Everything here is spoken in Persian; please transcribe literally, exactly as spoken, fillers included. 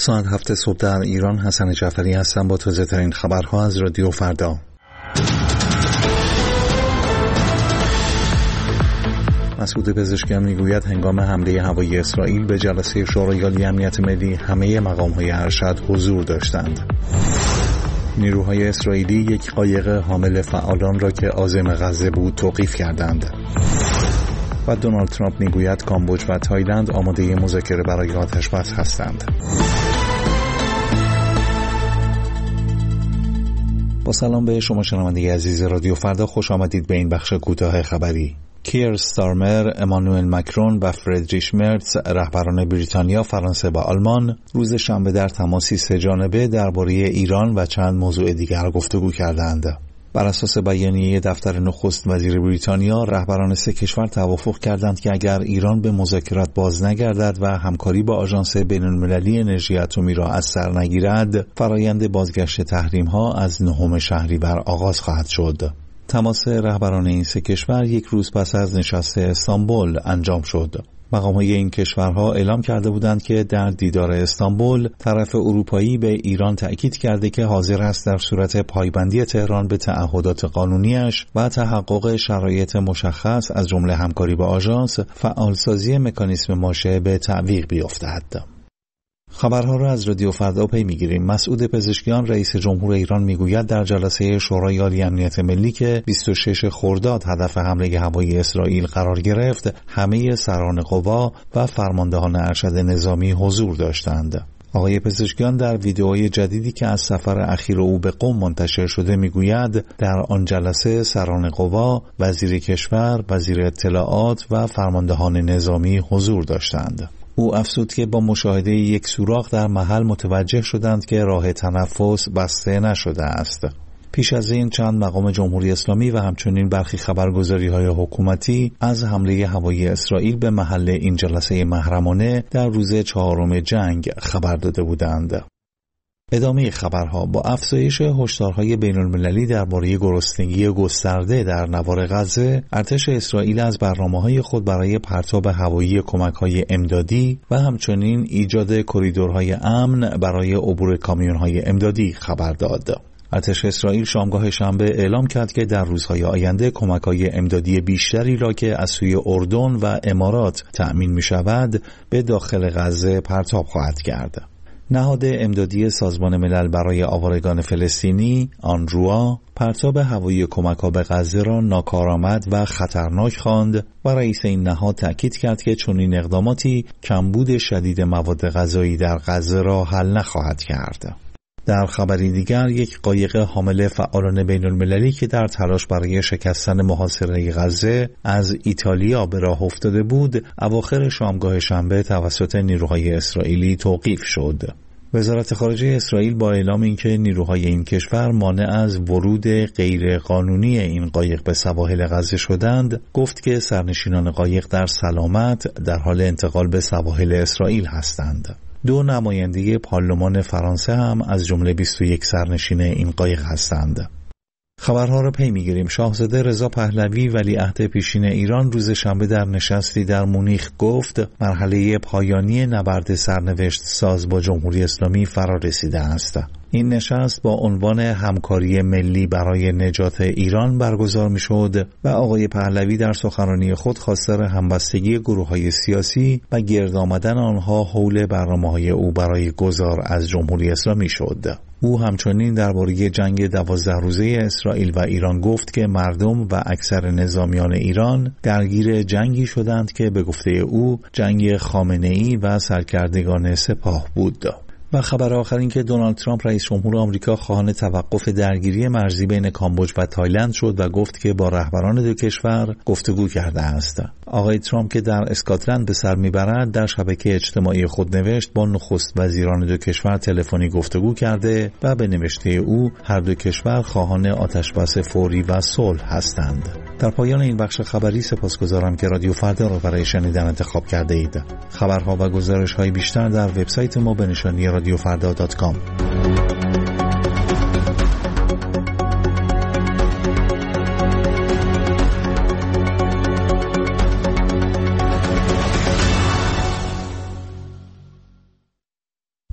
ساعت هفت صبح در ایران. حسن جعفری هستم با تازه ترین خبرها از رادیو فردا. مسعود پزشکیان میگوید هنگام حمله هوایی اسرائیل به جلسه شورای عالی امنیت ملی همه مقام‌های ارشد حضور داشتند. نیروهای اسرائیلی یک قایق حامل فعالان را که عازم غزه بود توقیف کردند. و دونالد ترامپ میگوید کامبوج و تایلند آماده مذاکره برای آتش‌بس هستند. با سلام به شما شنونده عزیز رادیو فردا، خوش آمدید به این بخش کوتاه خبری. کیر استارمر، امانوئل مکرون و فردریش مرتز، رهبران بریتانیا، فرانسه و آلمان، روز شنبه در تماسی سه جانبه درباره ایران و چند موضوع دیگر گفتگو کردند. بر اساس بیانیه دفتر نخست وزیر بریتانیا، رهبران سه کشور توافق کردند که اگر ایران به مذاکرات باز نگردد و همکاری با آژانس بین‌المللی انرژی اتمی را از سر نگیرد، فرایند بازگشت تحریم‌ها از نهم شهریور آغاز خواهد شد. تماس رهبران این سه کشور یک روز پس از نشست استانبول انجام شد. مقام‌های این کشورها اعلام کرده بودند که در دیدار استانبول طرف اروپایی به ایران تأکید کرده که حاضر است در صورت پایبندی تهران به تعهدات قانونیش و تحقق شرایط مشخص از جمله همکاری با آژانس، فعالسازی مکانیسم ماشه به تعویق بیفتد. خبرها را از رادیو فردا پی میگیریم. مسعود پزشکیان رئیس جمهور ایران میگوید در جلسه شورای عالی امنیت ملی که بیست و شش خرداد هدف حمله هوایی اسرائیل قرار گرفت، همه سران قوا و فرماندهان ارشد نظامی حضور داشتند. آقای پزشکیان در ویدئوی جدیدی که از سفر اخیر او به قم منتشر شده میگوید در آن جلسه سران قوا، وزیر کشور، وزیر اطلاعات و فرماندهان نظامی حضور داشتند. او افزود که با مشاهده یک سوراخ در محل متوجه شدند که راه تنفس بسته نشده است. پیش از این چند مقام جمهوری اسلامی و همچنین برخی خبرگزاری‌های حکومتی از حمله هوایی اسرائیل به محل این جلسه محرمانه در روز چهارم جنگ خبر داده بودند. ادامه خبرها. با افزایش هشدارهای بین‌المللی درباره گرسنگی گسترده در نوار غزه، ارتش اسرائیل از برنامه‌های خود برای پرتاب هوایی کمک‌های امدادی و همچنین ایجاد کریدورهای امن برای عبور کامیون‌های امدادی خبر داد. ارتش اسرائیل شامگاه شنبه اعلام کرد که در روزهای آینده کمک‌های امدادی بیشتری را که از سوی اردن و امارات تأمین می‌شود به داخل غزه پرتاب خواهد کرد. نهاد امدادی سازمان ملل برای آوارگان فلسطینی، آنروا، پرتاب هوایی کمک‌ها به غزه را ناکارآمد و خطرناک خواند و رئیس این نهاد تأکید کرد که چنین اقداماتی کمبود شدید مواد غذایی در غزه را حل نخواهد کرد. در خبری دیگر، یک قایق حامل فعالان بین‌المللی که در تلاش برای شکستن محاصره غزه از ایتالیا به راه افتاده بود، اواخر شامگاه شنبه توسط نیروهای اسرائیلی توقیف شد. وزارت خارجه اسرائیل با اعلام اینکه نیروهای این کشور مانع از ورود غیر قانونی این قایق به سواحل غزه شدند، گفت که سرنشینان قایق در سلامت در حال انتقال به سواحل اسرائیل هستند. دو نماینده پارلمان فرانسه هم از جمله بیست و یک سرنشین این قایق هستند. خبرها را پی میگیریم. شاهزاده رضا پهلوی ولیعهد پیشین ایران روز شنبه در نشستی در مونیخ گفت مرحله پایانی نبرد سرنوشت ساز با جمهوری اسلامی فرا رسیده است. این نشست با عنوان همکاری ملی برای نجات ایران برگزار می شد و آقای پهلوی در سخنرانی خود خواستار همبستگی گروه‌های سیاسی و گرد آمدن آنها حول برنامه‌های او برای گذار از جمهوری اسلامی شد. او همچنین درباره جنگ دوازده روزه اسرائیل و ایران گفت که مردم و اکثر نظامیان ایران درگیر جنگی شدند که به گفته او جنگ خامنه‌ای و سرکردگان سپاه بود. و خبر آخر این که دونالد ترامپ رئیس جمهور آمریکا خواهان توقف درگیری مرزی بین کامبوج و تایلند شد و گفت که با رهبران دو کشور گفتگو کرده است. آقای ترامپ که در اسکاتلند به سر میبرد در شبکه اجتماعی خود نوشت با نخست وزیران دو کشور تلفنی گفتگو کرده و به نوشته او هر دو کشور خواهان آتشبس فوری و صلح هستند. در پایان این بخش خبری سپاسگزارم که رادیو فردا را برای شنیدن انتخاب کرده اید. خبرها و گزارش‌های بیشتر در وبسایت ما به نشانی رادیو فردا دات کام.